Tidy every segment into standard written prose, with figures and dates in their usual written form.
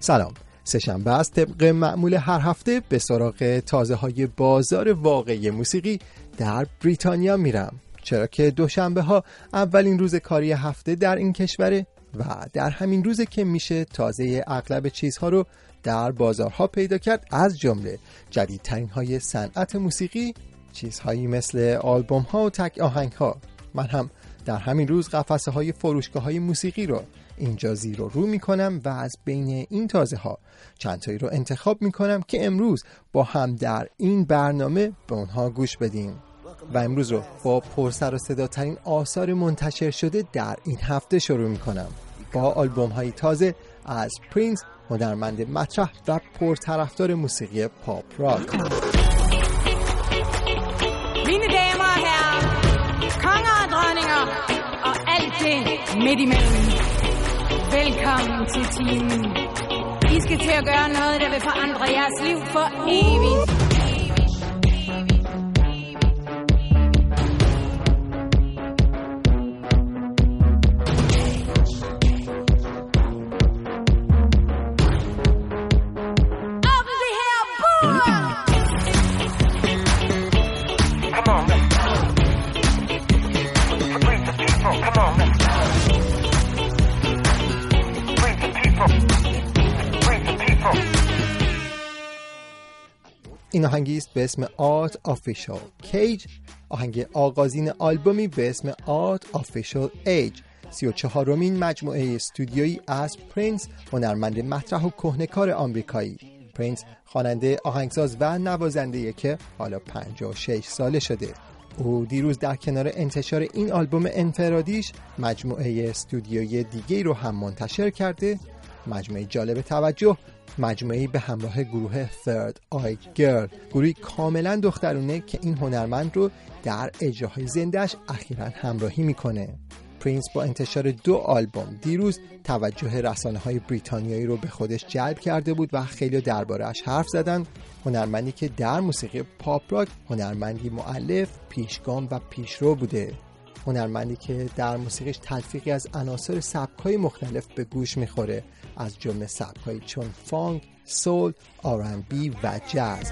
سلام، سه‌شنبه است. طبق معمول هر هفته به سراغ تازه های بازار واقعی موسیقی در بریتانیا میرم، چرا که دوشنبه ها اولین روز کاری هفته در این کشوره و در همین روزه که میشه تازه اغلب چیزها رو در بازارها پیدا کرد، از جمله جدیدترین های صنعت موسیقی، چیزهایی مثل آلبوم ها و تک آهنگ ها. من هم در همین روز قفسه های فروشگاه های موسیقی رو اینجا زیر و رو میکنم و از بین این تازه ها چند تایی رو انتخاب میکنم که امروز با هم در این برنامه به اونها گوش بدیم. و امروز رو با پرسر و صداترین آثار منتشر شده در این هفته شروع میکنم با آلبوم های تازه از پرینس، هنرمند مطرح و پرطرفدار موسیقی پاپ راک. Mine damer og herrer, konger og dronninger og alt det midt imellem. Velkommen til timen. I skal til at gøre noget, der vil forandre jeres liv for evigt. این آهنگی است به اسم Art Official Cage، آهنگ آغازین آلبومی به اسم Art Official Age، 34مین مجموعه استودیویی از پرینس، هنرمند مطرح و کهنه‌کار آمریکایی. پرینس خواننده، آهنگساز و نوازنده که حالا 56 ساله شده. او دیروز در کنار انتشار این آلبوم انفرادیش مجموعه استودیویی دیگه‌ای رو هم منتشر کرده. مجموعه جالب توجه، مجموعه‌ای به همراه گروه Third Eye Girl، گروهی کاملا دخترونه که این هنرمند رو در اجراهای زنده‌اش اخیراً همراهی میکنه. پرینس با انتشار 2 آلبوم دیروز توجه رسانه‌های بریتانیایی رو به خودش جلب کرده بود و خیلی درباره‌اش حرف زدن. هنرمندی که در موسیقی پاپ راک هنرمندی مؤلف، پیشگام و پیشرو بوده. هنرمندی که در موسیقیش تلفیقی از عناصر سبک‌های مختلف به گوش میخوره، از جمله سبک‌هایی چون فانک، سول، R&B و جاز.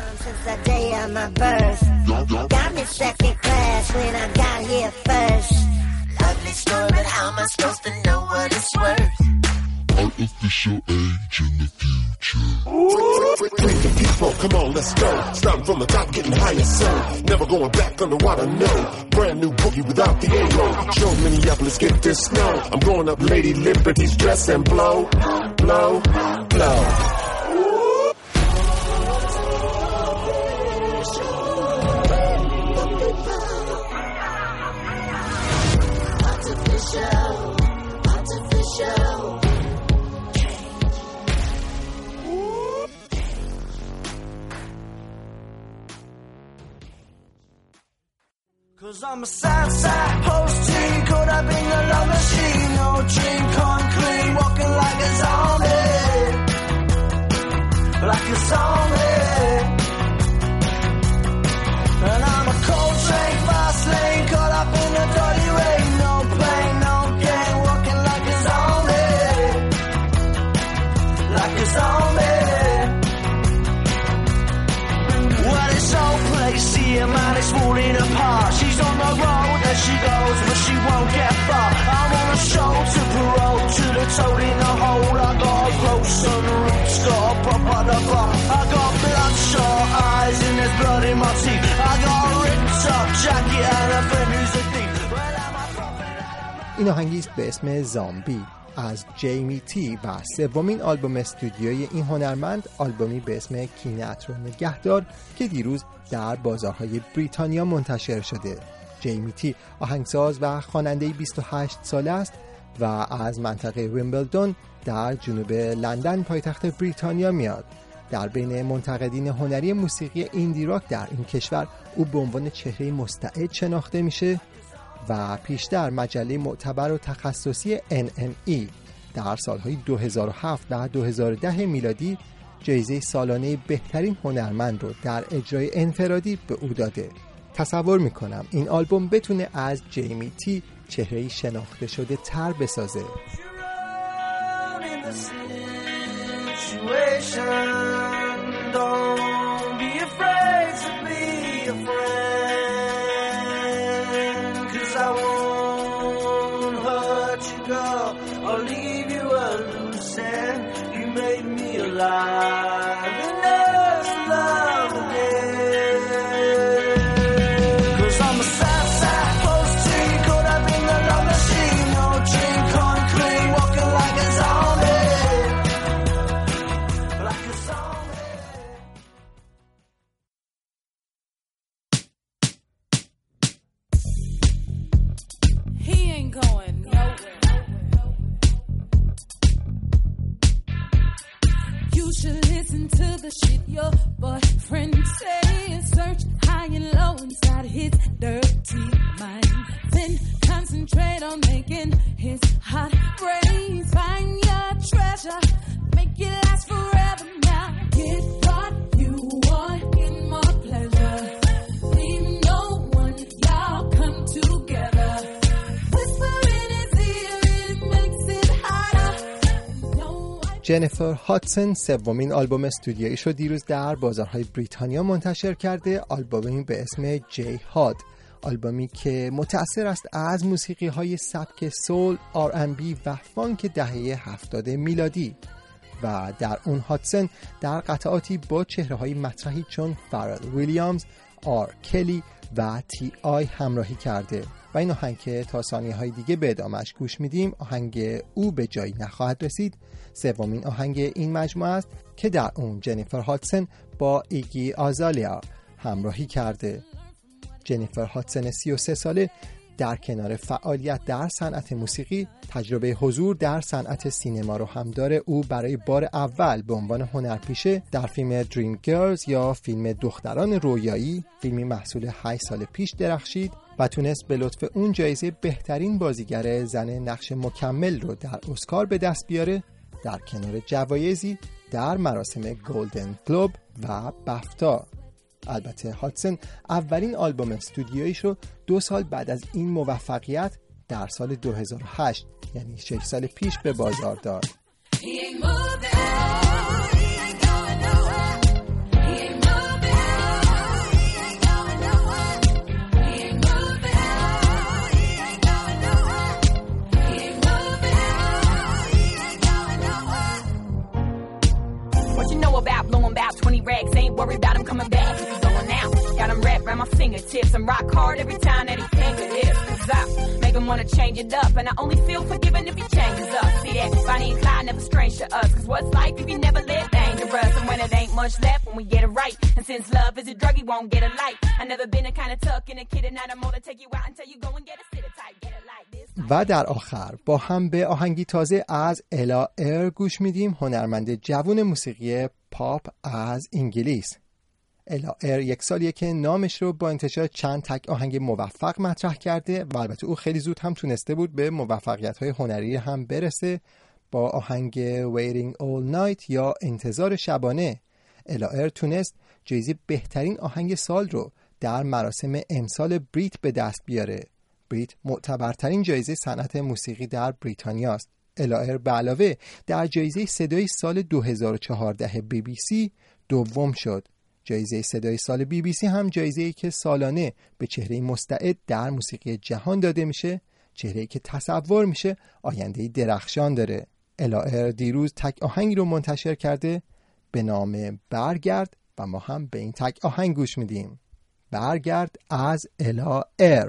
Artificial age in the future. Freaking people, come on, let's go. Starting from the top, getting higher, so never going back underwater, no. Brand new boogie without the A-roll. Show Minneapolis, get this snow. I'm going up Lady Liberty's dress and blow, blow, blow. Cause I'm a Southside post-teen, caught up in the love machine. No drink on clean, walking like a zombie. Like a zombie. And I'm a cold train, fast lane, caught up in the dirty rain. No plane, no game, walking like a zombie. Like a zombie. Well, it's all place here, man, it's falling apart. She's on the road as she goes, but she won't get far. I'm on a show to parole, to the toad in the hole. I got a gross on the roots, got a pop on the bar. I got bloodshot eyes and there's blood in my teeth. I got a ripped up jacket and a friend who's a thief. این آهنگی است به اسم زامبی از جیمی تی و 3مین آلبوم استودیویی این هنرمند، آلبومی به اسم کینه‌ات رو نگهدار که دیروز در بازارهای بریتانیا منتشر شده. جیمی تی آهنگساز و خواننده 28 ساله است و از منطقه ویمبلدون در جنوب لندن پایتخت بریتانیا میاد. در بین منتقدین هنری موسیقی ایندی راک در این کشور او به عنوان چهره مستعد شناخته میشه و پیشتر مجله معتبر و تخصصی NME در سالهای 2007 و 2010 میلادی جایزه سالانه بهترین هنرمند رو در اجرای انفرادی به او داده. تصور میکنم این آلبوم بتونه از جیمی تی چهره‌ای شناخته شده تر بسازه. situation. Don't be afraid to be a friend, 'cause I won't hurt you, girl, or leave you a loose end. You made me alive enough to love again. 'Cause I'm a Southside post tree, caught up in the love machine. No dream come clean, walking like a zombie, like a zombie. He ain't going nowhere. You should listen to the shit your boyfriend says. Search high and low inside his dirty mind. Then concentrate on making his heart race. Find your treasure, make it last forever now. Get what you want, get more pleasure. Leave no one, y'all come together. Whisper in his ear, it makes it harder. No, جنیفر هاتسون سومین آلبوم استودیویش رو دیروز در بازارهای بریتانیا منتشر کرده. آلبومی به اسم جی هاد، آلبومی که متأثر است از موسیقی‌های سبک سول، R&B و فانک دهه 70 میلادی و در اون هاتسون در قطعاتی با چهره‌های مطرحی چون فارل ویلیامز، آر کلی و تی آی همراهی کرده و این آهنگ که تا ثانیه‌های دیگه به ادامه‌اش گوش میدیم، آهنگ او به جایی نخواهد رسید، سومین آهنگ این مجموعه است که در اون جنیفر هاتسون با ایگی آزالیا همراهی کرده. جنیفر هاتسون 33 ساله در کنار فعالیت در صنعت موسیقی، تجربه حضور در صنعت سینما رو هم داره. او برای بار اول به عنوان هنرپیشه در فیلم دریم گرلز یا فیلم دختران رویایی، فیلمی محصول 8 سال پیش درخشید و تونست به لطف اون جایزه بهترین بازیگر زن نقش مکمل رو در اسکار به دست بیاره، در کنار جوایزی در مراسم گلدن گلوب و بفتا. البته هاتسون اولین آلبوم استودیویش رو 2 سال بعد از این موفقیت در سال 2008 یعنی 6 سال پیش به بازار داد. What you know about blowing about 20 rags? Ain't worried about him coming back. He's going out. Got him wrapped around my fingertips. I'm rock hard every time that he think of this. 'Cause I make him wanna change it up. And I only feel forgiven if he changes up. See that? Bonnie and Clyde never strange to us. 'Cause what's life if you never live dangerous? And when it ain't much left, when we get it right. And since love is a drug, he won't get a light. I never been a kind of tuck in a kid and I'm gonna take you out until you go and get a sit tight. Get it like this. و در آخر با هم به آهنگی تازه از الا ایر گوش میدیم، هنرمند جوان موسیقی پاپ از انگلیس. الا ایر 1 سالیه که نامش رو با انتشار چند تک آهنگ موفق مطرح کرده و البته او خیلی زود هم تونسته بود به موفقیت‌های هنری هم برسه. با آهنگ Waiting All Night یا انتظار شبانه، الا ایر تونست جایزه بهترین آهنگ سال رو در مراسم امسال بریت به دست بیاره. بریت معتبرترین جایزه صنعت موسیقی در بریتانیا است. الا ایر به علاوه در جایزه صدای سال 2014 BBC دوم شد. جایزه صدای سال BBC هم جایزه‌ای که سالانه به چهره مستعد در موسیقی جهان داده میشه، چهره‌ای که تصور میشه آینده‌ای درخشان داره. الا ایر دیروز تک آهنگی رو منتشر کرده به نام برگرد و ما هم به این تک آهنگ گوش میدیم. برگرد از الا ایر.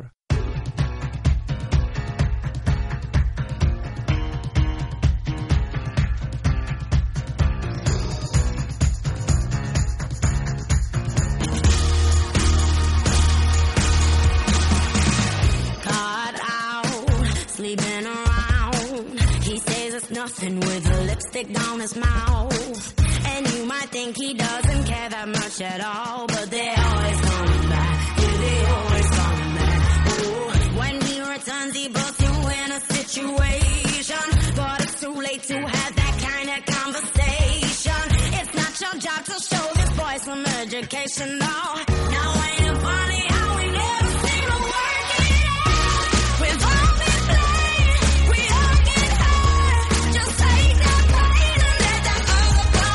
With a lipstick down his mouth, and you might think he doesn't care that much at all, but they always coming back. Yeah, they always coming back. Ooh. When he returns, he puts you in a situation, but it's too late to have that kind of conversation. It's not your job to show this boy some education, no. Now ain't it funny how we never seem to work it out? We've all been played, we all get hurt. Just take the pain and let that other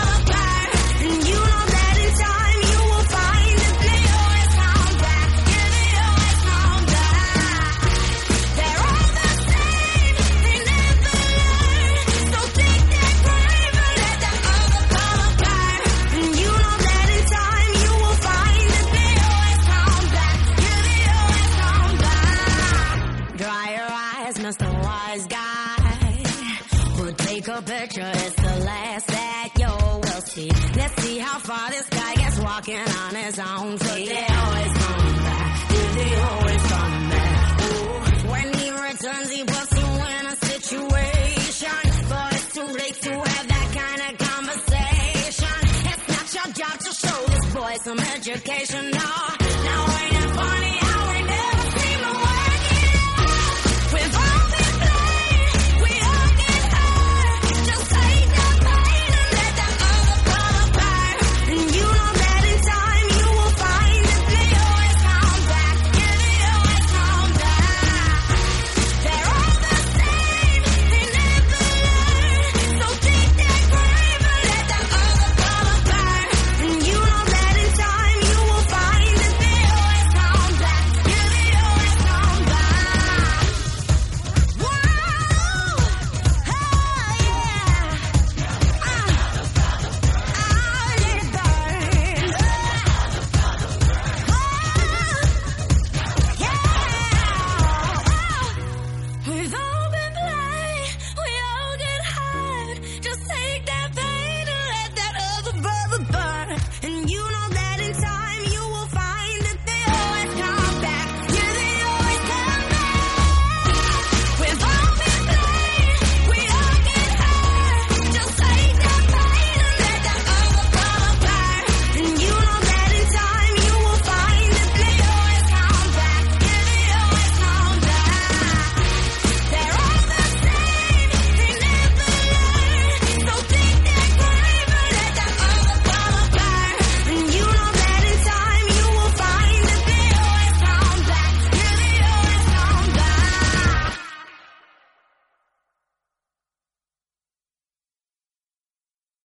how far this guy gets walking on his own feet. They always come back, they always come back. Ooh. When he returns, he puts you in a situation, but it's too late to have that kind of conversation. It's not your job to show this boy some education, no.